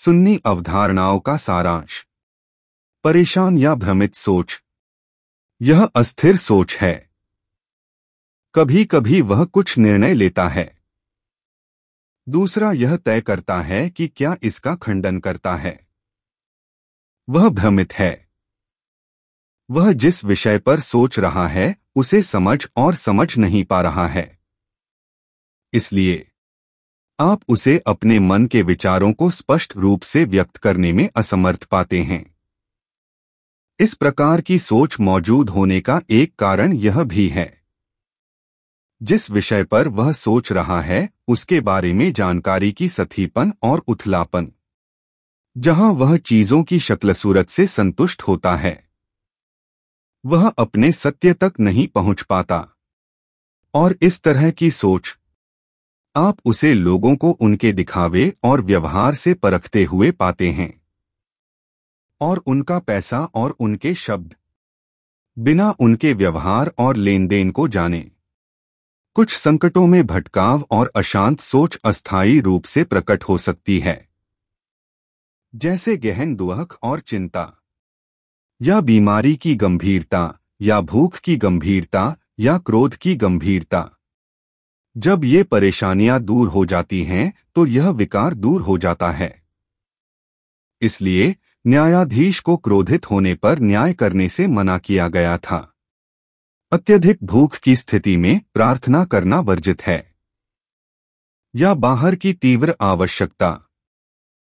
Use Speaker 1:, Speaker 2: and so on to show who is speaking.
Speaker 1: सुन्नी अवधारणाओं का सारांश। परेशान या भ्रमित सोच। यह अस्थिर सोच है। कभी कभी वह कुछ निर्णय लेता है। दूसरा यह तय करता है कि क्या इसका खंडन करता है। वह भ्रमित है। वह जिस विषय पर सोच रहा है उसे समझ और समझ नहीं पा रहा है, इसलिए आप उसे अपने मन के विचारों को स्पष्ट रूप से व्यक्त करने में असमर्थ पाते हैं। इस प्रकार की सोच मौजूद होने का एक कारण यह भी है, जिस विषय पर वह सोच रहा है उसके बारे में जानकारी की सथीपन और उथलापन, जहां वह चीजों की शक्ल सूरत से संतुष्ट होता है, वह अपने सत्य तक नहीं पहुंच पाता। और इस तरह की सोच आप उसे लोगों को उनके दिखावे और व्यवहार से परखते हुए पाते हैं, और उनका पैसा और उनके शब्द, बिना उनके व्यवहार और लेन देन को जाने। कुछ संकटों में भटकाव और अशांत सोच अस्थायी रूप से प्रकट हो सकती है, जैसे गहन दुख और चिंता, या बीमारी की गंभीरता, या भूख की गंभीरता, या क्रोध की गंभीरता। जब ये परेशानियां दूर हो जाती हैं तो यह विकार दूर हो जाता है। इसलिए न्यायाधीश को क्रोधित होने पर न्याय करने से मना किया गया था। अत्यधिक भूख की स्थिति में प्रार्थना करना वर्जित है, या बाहर की तीव्र आवश्यकता।